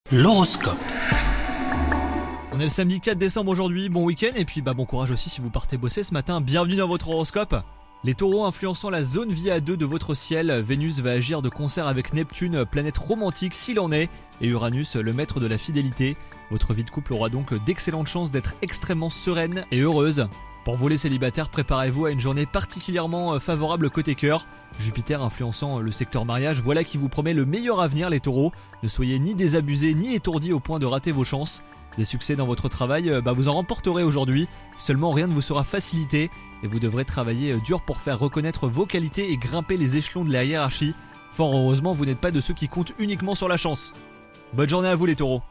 L'horoscope. On est le samedi 4 décembre aujourd'hui, bon week-end et puis bon courage aussi si vous partez bosser ce matin, bienvenue dans votre horoscope. Les taureaux influençant la zone vie à 2 de votre ciel, Vénus va agir de concert avec Neptune, planète romantique s'il en est, et Uranus, le maître de la fidélité. Votre vie de couple aura donc d'excellentes chances d'être extrêmement sereine et heureuse. Pour vous les célibataires, préparez-vous à une journée particulièrement favorable côté cœur. Jupiter influençant le secteur mariage, voilà qui vous promet le meilleur avenir les taureaux. Ne soyez ni désabusés ni étourdis au point de rater vos chances. Des succès dans votre travail, vous en remporterez aujourd'hui. Seulement rien ne vous sera facilité et vous devrez travailler dur pour faire reconnaître vos qualités et grimper les échelons de la hiérarchie. Fort heureusement, vous n'êtes pas de ceux qui comptent uniquement sur la chance. Bonne journée à vous les taureaux.